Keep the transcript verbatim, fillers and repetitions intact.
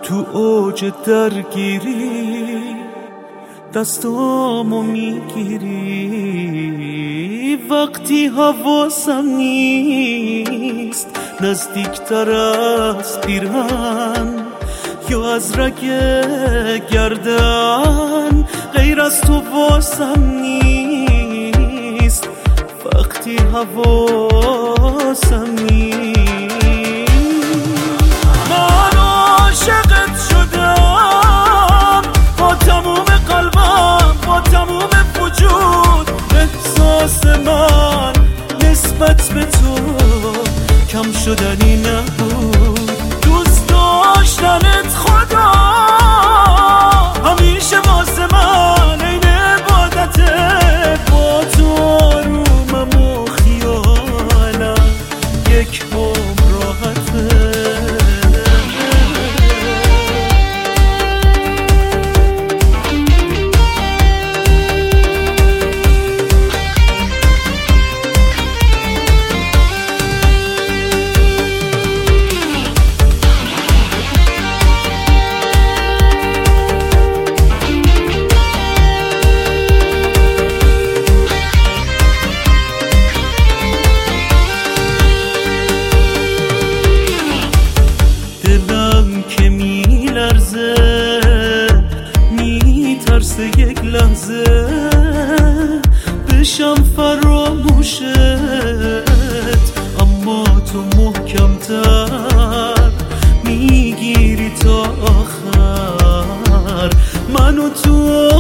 تو اوج درگیری دستامو میگیری، وقتی حواسم نیست نزدیکتر از پیرهن یا از رگ گردن، غیر از تو واسم نیست وقتی حواسم نیست. من عاشقت شدم با تموم قلبم، با تموم وجود. احساس من نسبت به تو کم شدنی نبود. دوست داشتنت خدا همیشه واسه من این عبادته. با تو آرومم و خیالم یک عمر راحته. میترسه یک لحظه بشم فراموشت، اما تو محکمتر میگیری تا آخر منو تو